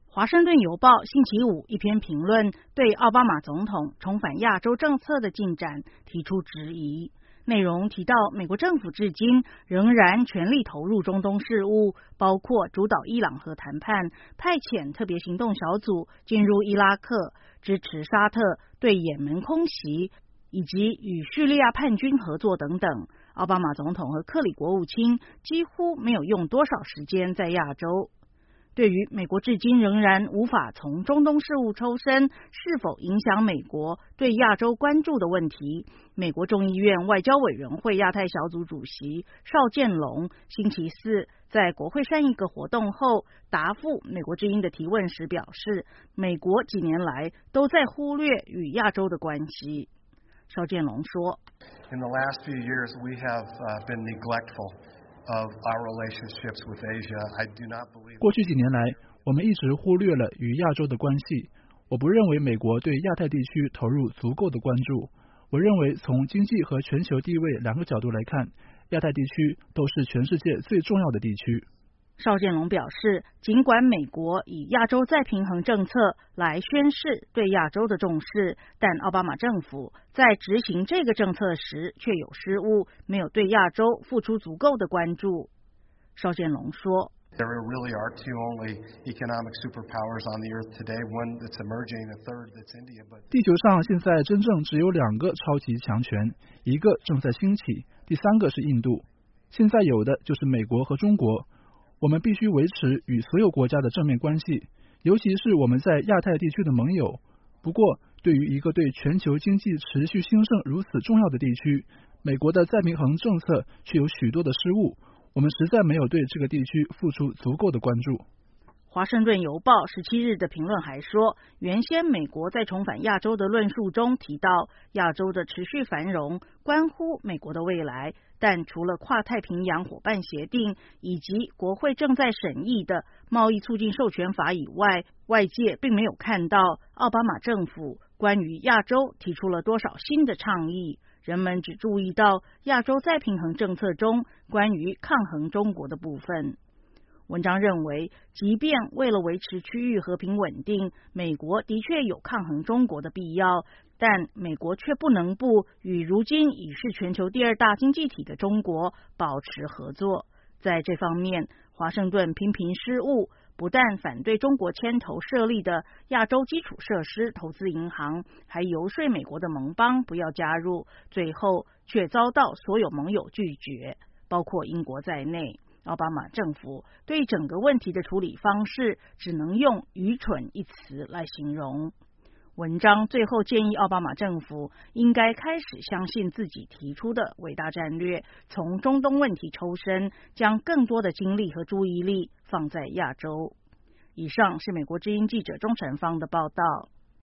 华盛顿邮报星期五一篇评论对奥巴马总统重返亚洲政策的进展提出质疑，内容提到美国政府至今仍然全力投入中东事务，包括主导伊朗核谈判、派遣特别行动小组进入伊拉克、支持沙特对也门空袭，以及与叙利亚叛军合作等等。奥巴马总统和克里国务卿几乎没有用多少时间在亚洲。对于美国至今仍然无法从中东事务抽身是否影响美国对亚洲关注的问题，美国众议院外交委员会亚太小组主席邵建龙星期四在国会山一个活动后答复美国之音的提问时表示，美国几年来都在忽略与亚洲的关系。邵建龙说 In the last few years, we have been neglectful of our relationships with Asia. I do not believe. 过去几年来，我们一直忽略了与亚洲的关系。我不认为美国对亚太地区投入足够的关注。我认为从经济和全球地位两个角度来看，亚太地区都是全世界最重要的地区。 邵建龙表示，尽管美国以亚洲再平衡政策来宣示对亚洲的重视，但奥巴马政府在执行这个政策时却有失误，没有对亚洲付出足够的关注。邵建龙说 There really are two only economic superpowers on the earth today, one that's emerging, a third that's India. But 地球上现在真正只有两个超级强权，一个正在兴起，第三个是印度。现在有的就是美国和中国。我们必须维持与所有国家的正面关系，尤其是我们在亚太地区的盟友。不过，对于一个对全球经济持续兴盛如此重要的地区，美国的再平衡政策却有许多的失误，我们实在没有对这个地区付出足够的关注。 华盛顿邮报17日的评论还说，原先美国在重返亚洲的论述中提到，亚洲的持续繁荣关乎美国的未来，但除了跨太平洋伙伴协定以及国会正在审议的贸易促进授权法以外，外界并没有看到奥巴马政府关于亚洲提出了多少新的倡议。人们只注意到亚洲再平衡政策中关于抗衡中国的部分。文章认为，即便为了维持区域和平稳定，美国的确有抗衡中国的必要，但美国却不能不与如今已是全球第二大经济体的中国保持合作。在这方面，华盛顿频频失误，不但反对中国牵头设立的亚洲基础设施投资银行，还游说美国的盟邦不要加入，最后却遭到所有盟友拒绝，包括英国在内。奥巴马政府对整个问题的处理方式只能用愚蠢一词来形容。文章最后建议奥巴马政府应该开始相信自己提出的伟大战略，从中东问题抽身，将更多的精力和注意力放在亚洲。以上是美国之音记者钟晨芳的报道。